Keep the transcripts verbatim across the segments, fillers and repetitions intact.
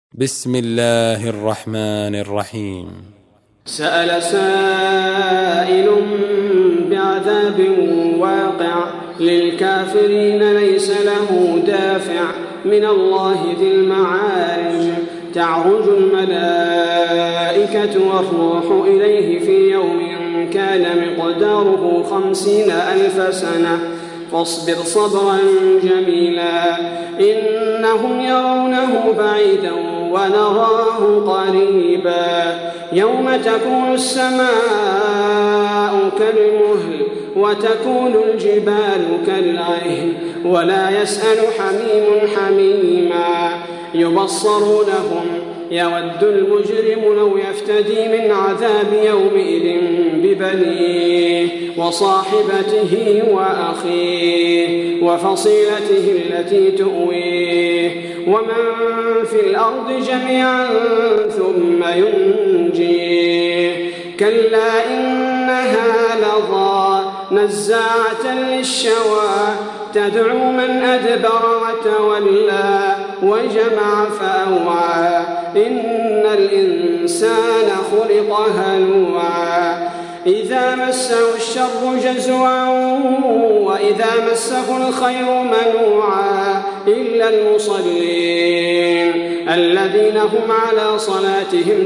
بسم الله الرحمن الرحيم. سأل سائل بعذاب واقع للكافرين ليس له دافع من الله ذي المعارج تعرج الملائكة والروح إليه في يوم كان مقداره خمسين ألف سنة فاصبر صبرا جميلا إنهم يرونه بعيدا ونراه قريبا يوم تكون السماء كالمهل وتكون الجبال كالعهن ولا يسأل حميم حميما يبصرونهم يود المجرم لو يفتدي من عذاب يومئذ ببنيه وصاحبته وأخيه وفصيلته التي تؤويه ومن في الأرض جميعا ثم ينجيه كلا إنها لظى نزاعة للشوى تدعو من أدبر وتولى وجمع فأوعى إن الإنسان خلق هلوعا إذا مسه الشر جزوعا وإذا مسه الخير منوعا إلا المصلين الذين هم على صلاتهم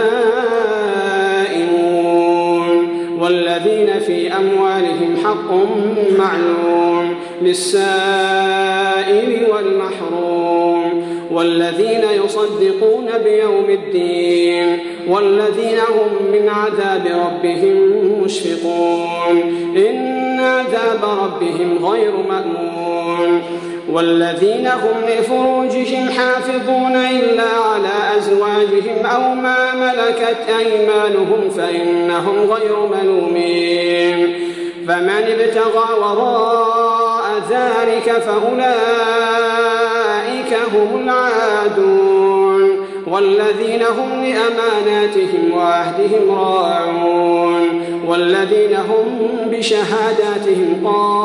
دائمون والذين في أموالهم حق معلوم للسائل والمحروم والذين يصدقون بيوم الدين والذين هم من عذاب ربهم مشفقون إن عذاب ربهم غير مأمون والذين هم لفروجهم حافظون إلا على أزواجهم أو ما ملكت أيمانهم فإنهم غير ملومين فمن ابتغى وراء ذلك فأولئك هم العادون والذين هم لأماناتهم وعهدهم راعون والذين هم بشهاداتهم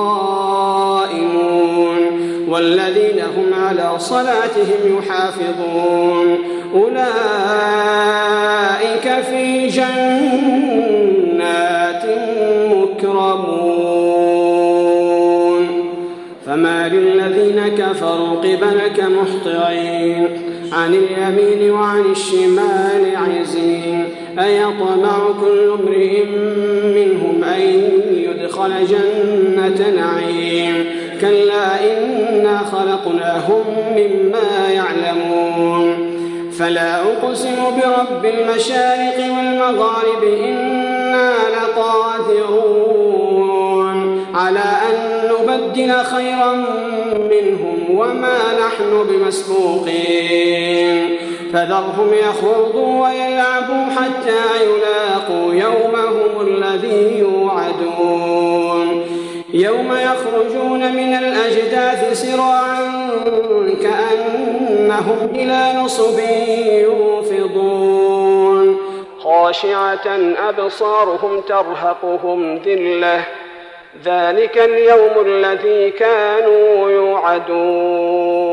قائمون والذين هم على صلاتهم يحافظون أولئك في جنات مكرمون فما للذين كفروا قبلك مهطعين عن اليمين وعن الشمال عزين أيطمع كل امرئ منهم أن يدخل جنة نعيم كلا إنا خلقناهم مما يعلمون فلا أقسم برب المشارق والمغارب إنا لقادرون على أن نبدل خيرا منهم وما نحن بمسبوقين فذرهم يخوضوا ويلعبوا حتى يلاقوا يومهم الذي يوعدون يوم يخرجون من الأجداث سراعا كأنهم إلى نصب يوفضون خاشعة أبصارهم ترهقهم ذلة ذلك اليوم الذي كانوا يوعدون.